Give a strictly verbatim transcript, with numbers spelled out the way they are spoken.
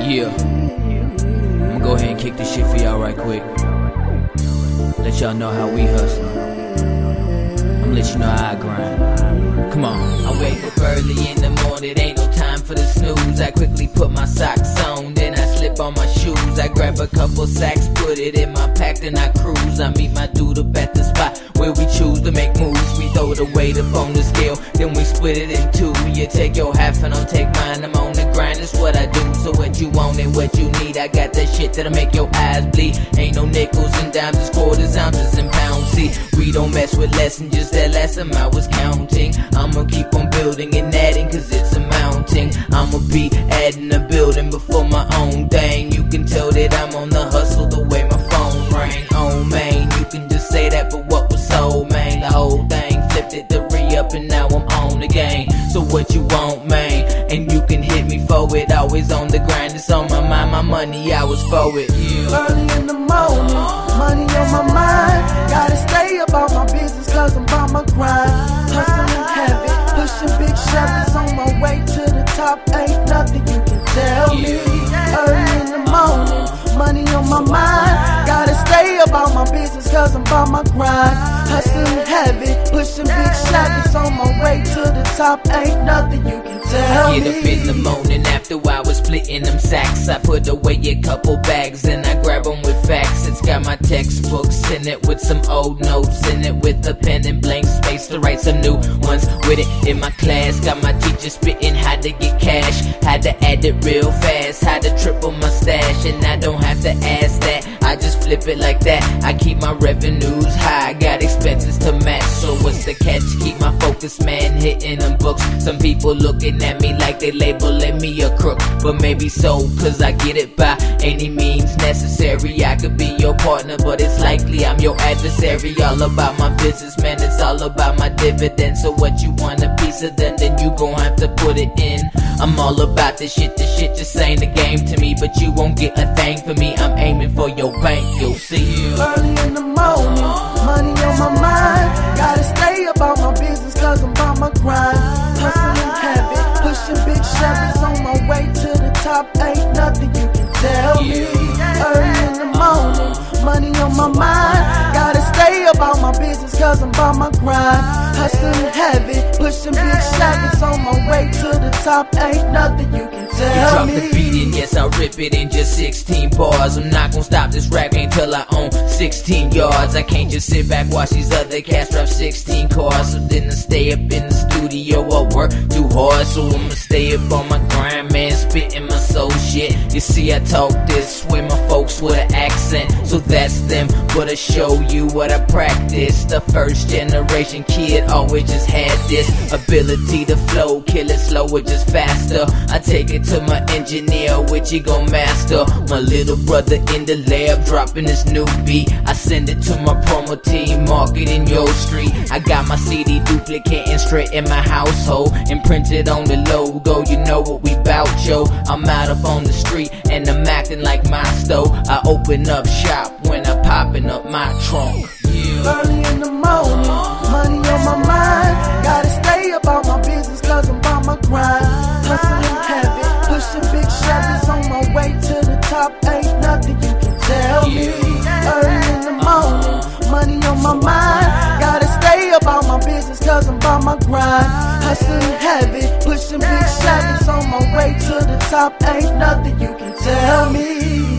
Yeah, I'ma go ahead and kick this shit for y'all right quick. Let y'all know how we hustle. I'ma let you know how I grind. Come on. I wake up early in the morning, ain't no time for the snooze. I quickly put my socks on, then I slip on my shoes. I grab a couple sacks, put it in my pack, then I cruise. I meet my dude up at the spot where we choose to make moves. We throw the weight up on the scale, then we split it in two. You take your half and I'll take mine. I'm on the grind, that's what I do. So what you want and what you need, I got that shit that'll make your eyes bleed. Ain't no nickels and dimes, it's quarters, ounces and pounds. See, we don't mess with less than just that last time I was counting. I'ma keep on building and adding, cause it's amounting. I'ma be adding a building before my own thing. You can tell that I'm on the hustle the way my phone rang. Oh man, you can just say that, but what was sold, man? The whole thing flipped it to re-up and now I'm on the game. So what you want, man? And you can hit me for it. Always on the grind, it's on my mind. My money, I was for it. Yeah. Early in the morning, money on my mind. Gotta stay about my business cause I'm about my grind. Hustling heavy, pushing big Chevys on my way to the top. Ain't nothing you can tell me. Early in the morning, money on my mind. Gotta stay about my business cause I'm about my grind. Hustling heavy, pushing big Chevys on my way to the top. Ain't nothing you can tell me. Get up in the morning after I was splitting them sacks. I put away a couple bags and I grab them with facts. It's got my textbooks in it with some old notes in it, with a pen and blank space to write some new ones with it. In my class, got my teacher spitting how to get cash, how to add it real fast, how to triple my stash. And I don't have to ask that, I just flip it like that. I keep my revenues high, got expenses to match. So what's the catch? Keep my focus, man, hitting them books. Some people looking at me like they labeling me a crook, but maybe so, cause I get it by any means necessary. I could be your partner, but it's likely I'm your adversary. All about my business, man, it's all about my dividends. So what you want a piece of them, then you gon' have to put it in. I'm all about this shit, this shit just ain't a game to me, but you won't get a thing for me. I'm aiming for your bank, you'll see. Early in the morning, money on my mind. Gotta stay about my business cause I'm about my grind. Hustling heavy, pushing big Chevys on my way to the top. Ain't nothing you can tell me. Early in the morning, money on my mind. Gotta stay about my business cause I'm about my grind. Hustling heavy, pushing big Chevys on my way to the top. Ain't nothing you can tell me. You drop the beat and yes, I'll rip it in just sixteen bars. I'm not gonna stop this rap game till I own sixteen yards. I can't just sit back, watch these other cats drive sixteen cars. So then I stay up in the studio, I work too hard. So I'ma stay up on my grind, man, spitting my soul shit. You see, I talk this with my folks with an accent, so that's them. But I show you what I practice. The first generation kid always just had this ability to flow, kill it slower, just faster. I take it to my engineer, which he gon' master. My little brother in the lab dropping this new beat. I send it to my promo team, market in your street. I got my C D duplicating straight in my household, imprinted on the logo. You know what we bout, yo. I'm out up on the street and I'm acting like my stove. I open up shop when I popping up my trunk. Yeah. Early in the morning, money on my mind. Gotta stay about my business cause I'm about my grind. Hustling heavy, pushing big Chevys on my way to the top. Ain't nothing you can tell me. Early in the morning, money on my mind. Gotta stay about my business cause I'm about my grind. Hustling heavy, pushing big Chevys on my way to the top. Ain't nothing you can tell me.